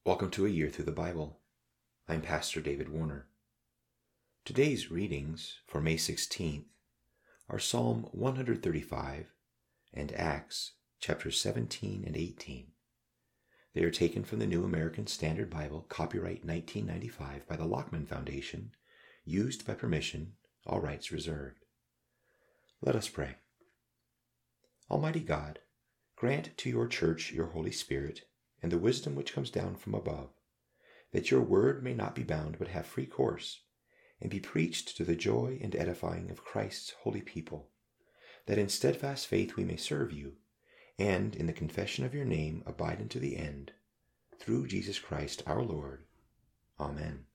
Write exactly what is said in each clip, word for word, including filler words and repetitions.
Welcome to A Year Through the Bible. I'm Pastor David Warner. Today's readings for May sixteenth are Psalm one thirty-five and Acts chapters seventeen and eighteen. They are taken from the New American Standard Bible, copyright nineteen ninety-five by the Lockman Foundation, used by permission, all rights reserved. Let us pray. Almighty God, grant to your church your Holy Spirit and the wisdom which comes down from above, that your word may not be bound but have free course, and be preached to the joy and edifying of Christ's holy people, that in steadfast faith we may serve you, and in the confession of your name abide unto the end, through Jesus Christ our Lord. Amen.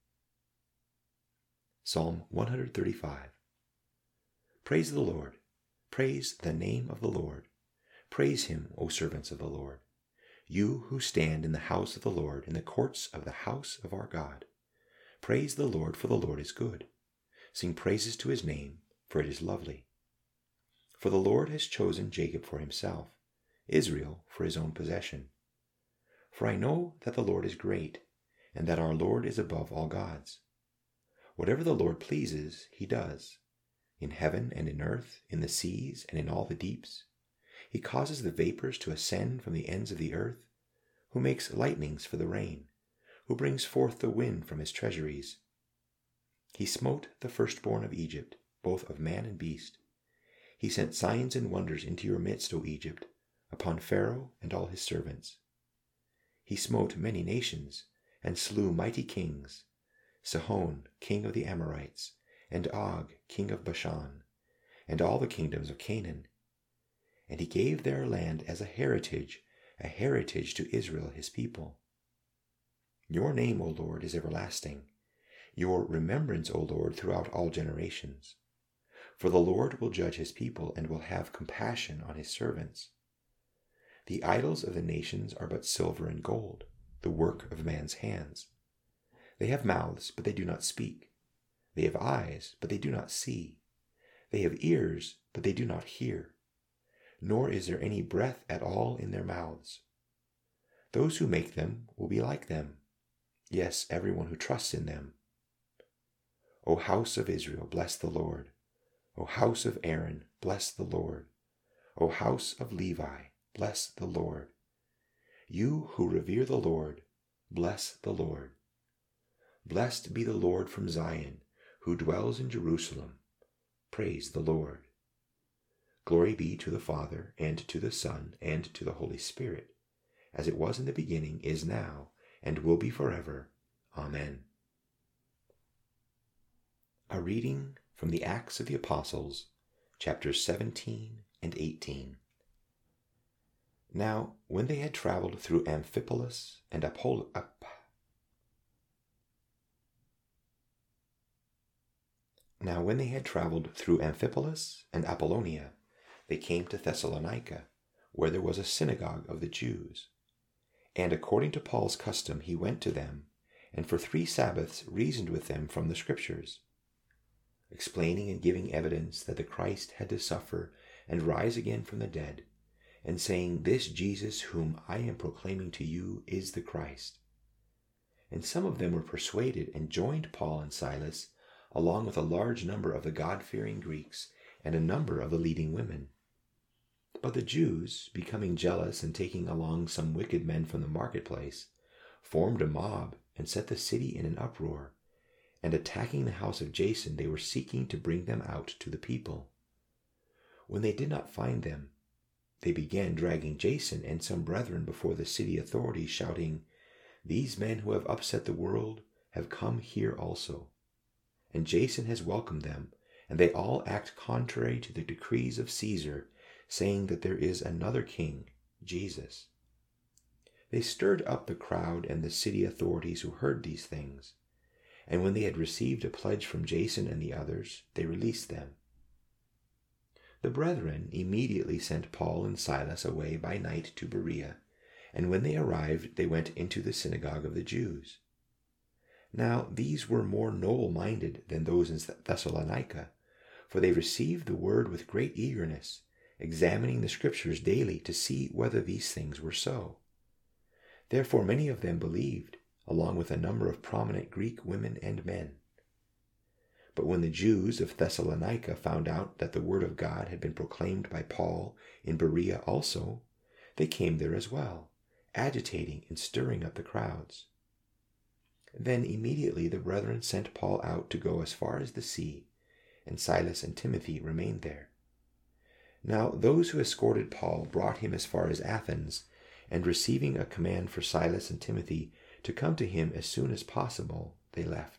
Psalm one thirty-five. Praise the Lord. Praise the name of the Lord. Praise him, O servants of the Lord, you who stand in the house of the Lord, in the courts of the house of our God. Praise the Lord, for the Lord is good. Sing praises to his name, for it is lovely. For the Lord has chosen Jacob for himself, Israel for his own possession. For I know that the Lord is great, and that our Lord is above all gods. Whatever the Lord pleases, he does, in heaven and in earth, in the seas and in all the deeps. He causes the vapors to ascend from the ends of the earth, who makes lightnings for the rain, who brings forth the wind from his treasuries. He smote the firstborn of Egypt, both of man and beast. He sent signs and wonders into your midst, O Egypt, upon Pharaoh and all his servants. He smote many nations, and slew mighty kings, Sihon, king of the Amorites, and Og, king of Bashan, and all the kingdoms of Canaan. And he gave their land as a heritage, a heritage to Israel his people. Your name, O Lord, is everlasting, your remembrance, O Lord, throughout all generations. For the Lord will judge his people and will have compassion on his servants. The idols of the nations are but silver and gold, the work of man's hands. They have mouths, but they do not speak. They have eyes, but they do not see. They have ears, but they do not hear. Nor is there any breath at all in their mouths. Those who make them will be like them, yes, everyone who trusts in them. O house of Israel, bless the Lord. O house of Aaron, bless the Lord. O house of Levi, bless the Lord. You who revere the Lord, bless the Lord. Blessed be the Lord from Zion, who dwells in Jerusalem. Praise the Lord. Glory be to the Father, and to the Son, and to the Holy Spirit, as it was in the beginning, is now, and will be forever. Amen. A reading from the Acts of the Apostles, chapters seventeen and eighteen. Now, when they had traveled through Amphipolis and Apollo, Ap- Now, when they had traveled through Amphipolis and Apollonia, they came to Thessalonica, where there was a synagogue of the Jews. And according to Paul's custom, he went to them, and for three Sabbaths reasoned with them from the Scriptures, explaining and giving evidence that the Christ had to suffer and rise again from the dead, and saying, This Jesus whom I am proclaiming to you is the Christ. And some of them were persuaded and joined Paul and Silas, along with a large number of the God-fearing Greeks and a number of the leading women. But the Jews, becoming jealous and taking along some wicked men from the marketplace, formed a mob and set the city in an uproar, and attacking the house of Jason, they were seeking to bring them out to the people. When they did not find them, they began dragging Jason and some brethren before the city authorities, shouting, These men who have upset the world have come here also. And Jason has welcomed them, and they all act contrary to the decrees of Caesar, saying that there is another king, Jesus. They stirred up the crowd and the city authorities who heard these things, and when they had received a pledge from Jason and the others, they released them. The brethren immediately sent Paul and Silas away by night to Berea, and when they arrived, they went into the synagogue of the Jews. Now these were more noble-minded than those in Thessalonica, for they received the word with great eagerness, examining the Scriptures daily to see whether these things were so. Therefore many of them believed, along with a number of prominent Greek women and men. But when the Jews of Thessalonica found out that the word of God had been proclaimed by Paul in Berea also, they came there as well, agitating and stirring up the crowds. Then immediately the brethren sent Paul out to go as far as the sea, and Silas and Timothy remained there. Now those who escorted Paul brought him as far as Athens, and receiving a command for Silas and Timothy to come to him as soon as possible, they left.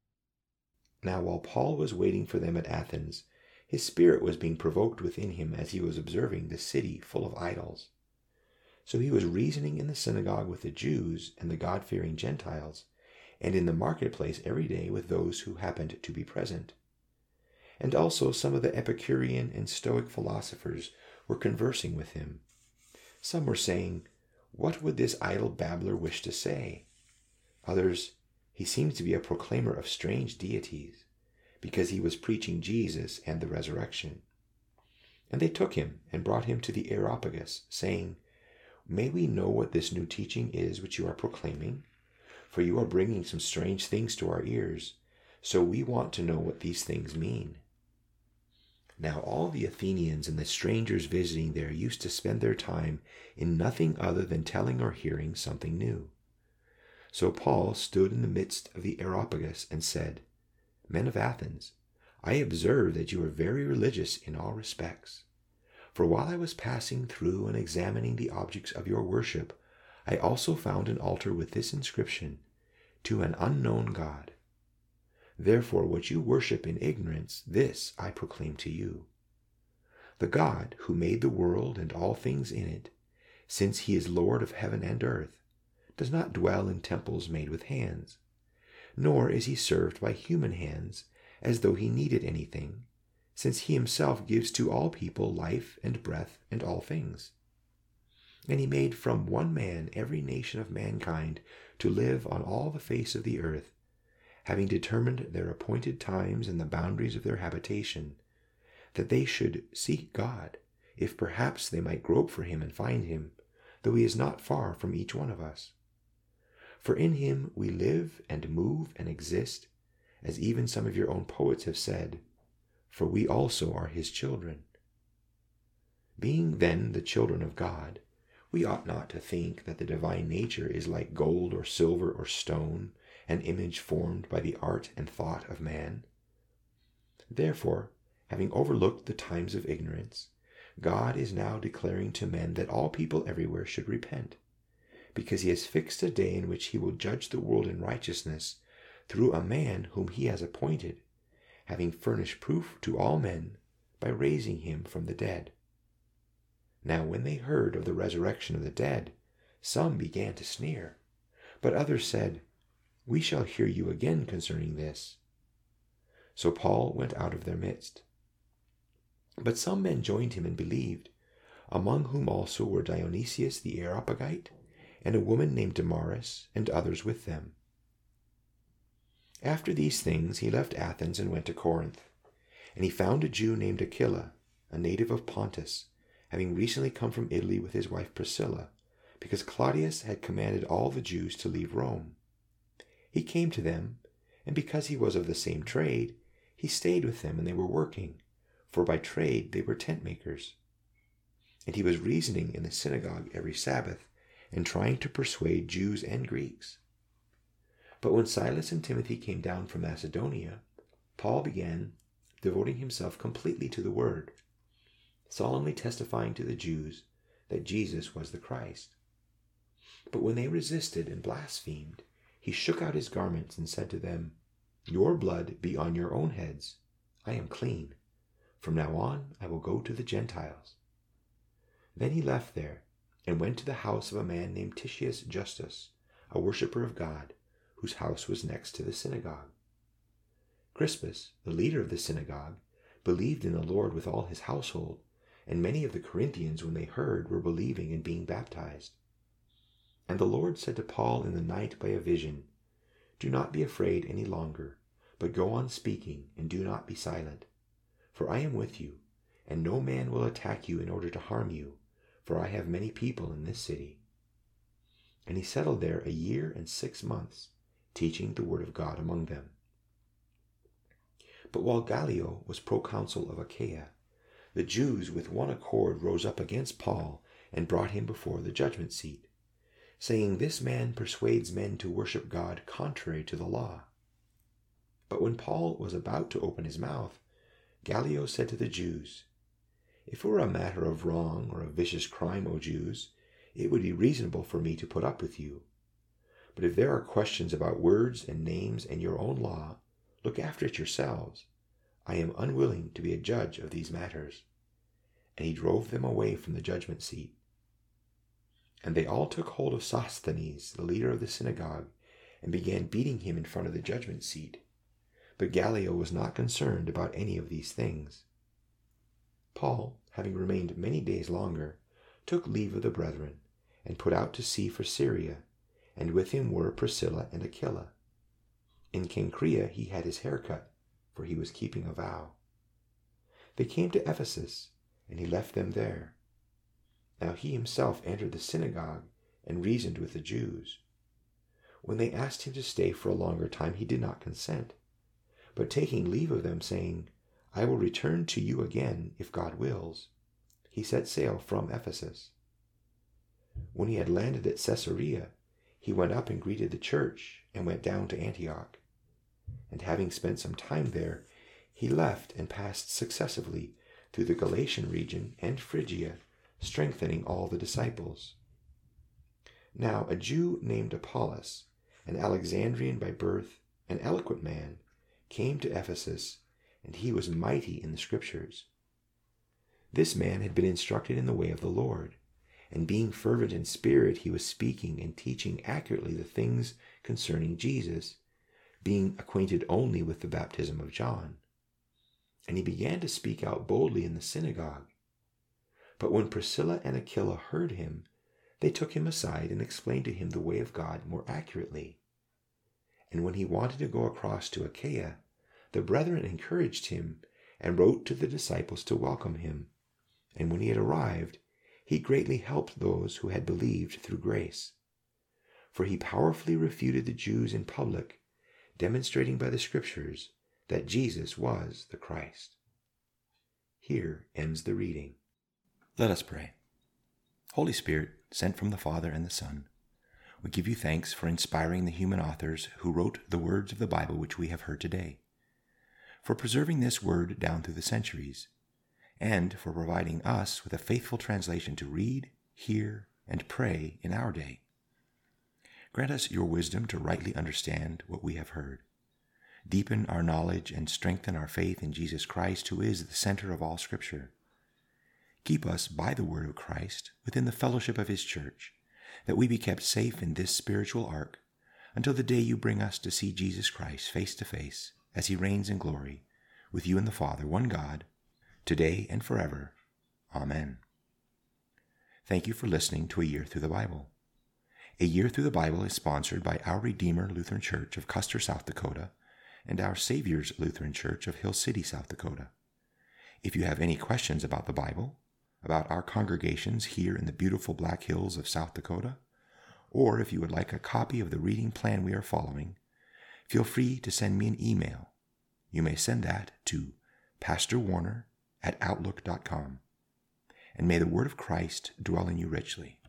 Now while Paul was waiting for them at Athens, his spirit was being provoked within him as he was observing the city full of idols. So he was reasoning in the synagogue with the Jews and the God-fearing Gentiles, and in the marketplace every day with those who happened to be present. And also some of the Epicurean and Stoic philosophers were conversing with him. Some were saying, "What would this idle babbler wish to say?" Others, "He seems to be a proclaimer of strange deities, because he was preaching Jesus and the resurrection." And they took him and brought him to the Areopagus, saying, "May we know what this new teaching is which you are proclaiming? For you are bringing some strange things to our ears, so we want to know what these things mean." Now all the Athenians and the strangers visiting there used to spend their time in nothing other than telling or hearing something new. So Paul stood in the midst of the Areopagus and said, "Men of Athens, I observe that you are very religious in all respects. For while I was passing through and examining the objects of your worship, I also found an altar with this inscription, 'To an unknown God.' Therefore what you worship in ignorance, this I proclaim to you. The God who made the world and all things in it, since he is Lord of heaven and earth, does not dwell in temples made with hands, nor is he served by human hands as though he needed anything, since he himself gives to all people life and breath and all things. And he made from one man every nation of mankind to live on all the face of the earth, having determined their appointed times and the boundaries of their habitation, that they should seek God, if perhaps they might grope for him and find him, though he is not far from each one of us. For in him we live and move and exist, as even some of your own poets have said, for we also are his children. Being then the children of God, we ought not to think that the divine nature is like gold or silver or stone, an image formed by the art and thought of man. Therefore, having overlooked the times of ignorance, God is now declaring to men that all people everywhere should repent, because he has fixed a day in which he will judge the world in righteousness through a man whom he has appointed, having furnished proof to all men by raising him from the dead. Now when they heard of the resurrection of the dead, some began to sneer, but others said, "We shall hear you again concerning this." So Paul went out of their midst. But some men joined him and believed, among whom also were Dionysius the Areopagite, and a woman named Damaris, and others with them. After these things he left Athens and went to Corinth, and he found a Jew named Aquila, a native of Pontus, having recently come from Italy with his wife Priscilla, because Claudius had commanded all the Jews to leave Rome. He came to them, and because he was of the same trade, he stayed with them, and they were working, for by trade they were tent makers. And he was reasoning in the synagogue every Sabbath, and trying to persuade Jews and Greeks. But when Silas and Timothy came down from Macedonia, Paul began devoting himself completely to the word, solemnly testifying to the Jews that Jesus was the Christ. But when they resisted and blasphemed, he shook out his garments and said to them, "Your blood be on your own heads. I am clean. From now on I will go to the Gentiles." Then he left there and went to the house of a man named Titius Justus, a worshipper of God, whose house was next to the synagogue. Crispus, the leader of the synagogue, believed in the Lord with all his household, and many of the Corinthians, when they heard, were believing and being baptized. And the Lord said to Paul in the night by a vision, "Do not be afraid any longer, but go on speaking, and do not be silent. For I am with you, and no man will attack you in order to harm you, for I have many people in this city." And he settled there a year and six months, teaching the word of God among them. But while Gallio was proconsul of Achaia, the Jews with one accord rose up against Paul and brought him before the judgment seat, saying, "This man persuades men to worship God contrary to the law." But when Paul was about to open his mouth, Gallio said to the Jews, "If it were a matter of wrong or a vicious crime, O Jews, it would be reasonable for me to put up with you. But if there are questions about words and names and your own law, look after it yourselves. I am unwilling to be a judge of these matters." And he drove them away from the judgment seat. And they all took hold of Sosthenes, the leader of the synagogue, and began beating him in front of the judgment seat. But Gallio was not concerned about any of these things. Paul, having remained many days longer, took leave of the brethren, and put out to sea for Syria, and with him were Priscilla and Aquila. In Cenchrea he had his hair cut, for he was keeping a vow. They came to Ephesus, and he left them there. Now he himself entered the synagogue and reasoned with the Jews. When they asked him to stay for a longer time, he did not consent, but taking leave of them, saying, "I will return to you again, if God wills," he set sail from Ephesus. When he had landed at Caesarea, he went up and greeted the church, and went down to Antioch. And having spent some time there, he left and passed successively through the Galatian region and Phrygia, strengthening all the disciples. Now a Jew named Apollos, an Alexandrian by birth, an eloquent man, came to Ephesus, and he was mighty in the Scriptures. This man had been instructed in the way of the Lord, and being fervent in spirit, he was speaking and teaching accurately the things concerning Jesus, being acquainted only with the baptism of John. And he began to speak out boldly in the synagogue. But when Priscilla and Aquila heard him, they took him aside and explained to him the way of God more accurately. And when he wanted to go across to Achaia, the brethren encouraged him and wrote to the disciples to welcome him. And when he had arrived, he greatly helped those who had believed through grace. For he powerfully refuted the Jews in public, demonstrating by the Scriptures that Jesus was the Christ. Here ends the reading. Let us pray. Holy Spirit, sent from the Father and the Son, we give you thanks for inspiring the human authors who wrote the words of the Bible which we have heard today, for preserving this word down through the centuries, and for providing us with a faithful translation to read, hear, and pray in our day. Grant us your wisdom to rightly understand what we have heard. Deepen our knowledge and strengthen our faith in Jesus Christ, who is the center of all Scripture. Keep us by the word of Christ within the fellowship of his church, that we be kept safe in this spiritual ark until the day you bring us to see Jesus Christ face to face as he reigns in glory with you and the Father, one God, today and forever. Amen. Thank you for listening to A Year Through the Bible. A Year Through the Bible is sponsored by Our Redeemer Lutheran Church of Custer, South Dakota, and Our Savior's Lutheran Church of Hill City, South Dakota. If you have any questions about the Bible, about our congregations here in the beautiful Black Hills of South Dakota, or if you would like a copy of the reading plan we are following, feel free to send me an email. You may send that to pastor warner at outlook dot com. And may the word of Christ dwell in you richly.